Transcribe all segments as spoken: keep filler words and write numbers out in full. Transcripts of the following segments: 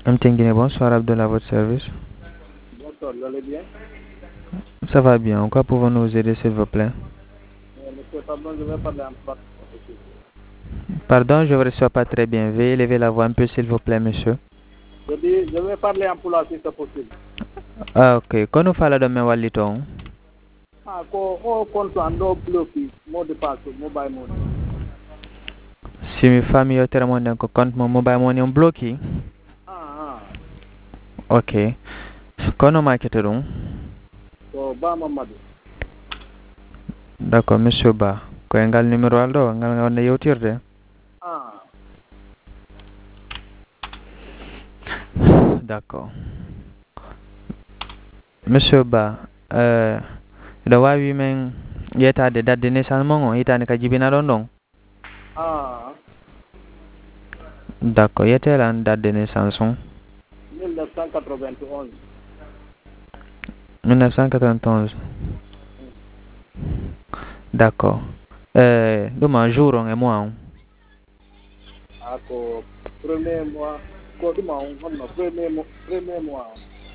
Mtengine, bonsoir Abdullah, à votre service. Bonsoir, vous allez bien? Ça va bien. En quoi pouvons-nous vous aider, s'il vous plaît? Euh, Monsieur, pardon, je vais parler en français. Pardon, je ne vous reçois pas très bien. Veuillez lever la voix un peu, s'il vous plaît, monsieur. Je dis, je vais parler en pulaar si c'est possible. Ah, ok. Kono fala do men wallito. Ah, ko o compte en do bloqué, mot de passe, mobile money. Si mi famille yo tere mon den ko compte mo mobile money on bloqué. Ah, ah. Ok. Kono makete dum. So, ba Mamadou. D'accord, monsieur Ba. Ko engal numéro aldo, ngal ngal ne yewtirde. Ah, D'accord. Monsieur Ba, euh, da wawi men yetade date de naissance mon on hitande ka jibina don don. ah. D'accord, yetelan date de naissance on. mille neuf cent quatre-vingt-onze. mille neuf cent quatre-vingt-onze. D'accord. Euh, duma jour on et mois on. Ah, ko premier mois, ko duma on, on premier mois, premier mois.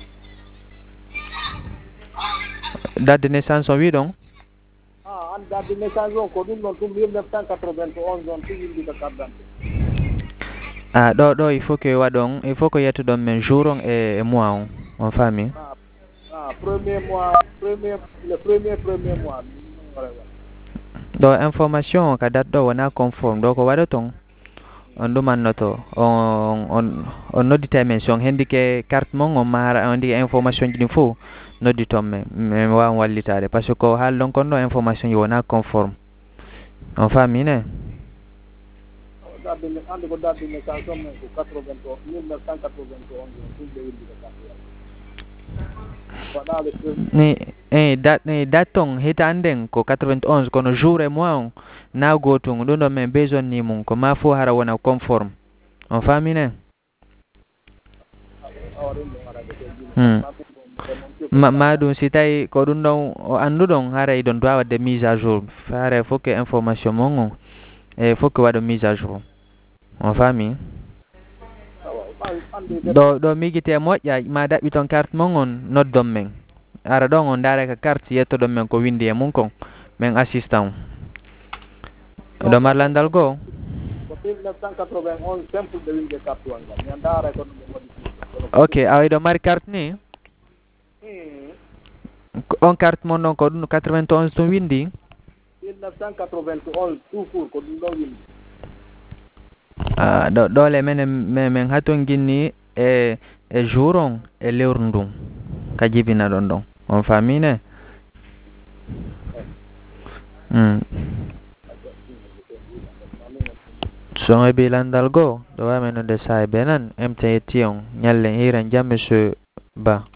Date de naissance on oui donc. Ah, en date de naissance, on ko dum non tout mille neuf cent quatre-vingt-onze, on tout indi ka carte d'identité. Ah, do do il faut que wadon, il faut que yetu don men jour on et, et mois on en famille. Ah, ah, premier mois, premier, le premier, premier mois. Do information ka date do wana conforme do ko wada ton. On demande noto on on on nodi dimension handike carte mon on mara on di information di fo nodi tom men men wa wallitade parce que hal don kon do information yi wana conforme en famille ne. Date de naissance, ko date de naissance, on ko quatre-vingt-onze, mille neuf cent quatre-vingt-onze, tout le indi ka carte d'identité. Voilà le premier. Ni eh dat ni datong hitanden ko quatre-vingt-onze kono jour et mois on na gotung do do men besoin ni mun ko ma fo hara wana conforme en famille ne. Hmm. Ma ma dum si tay ko dum don o andu don hara don doit de mise à jour fare faut que information mon e faut que wada mise à jour en famille do do migite moƴƴa ma daɓɓi ton carte mon on noddon men ara ɗon on daara ka carte yettoɗon men ko windi e mum kon men assistant ɗo marlandal goo ok awi ɗo mari carte ni on carte mon ɗon ko ɗum quatre-vingt-onze tum windi ah ɗo ɗole men men haton ginni e e jour on e lewru ndun ka jibina ɗon ɗon on famille ne. Hmm. son e bilandal goo ɗo wamen node sa e benan M T yetti on ñallen hiran jam monsieur Ba.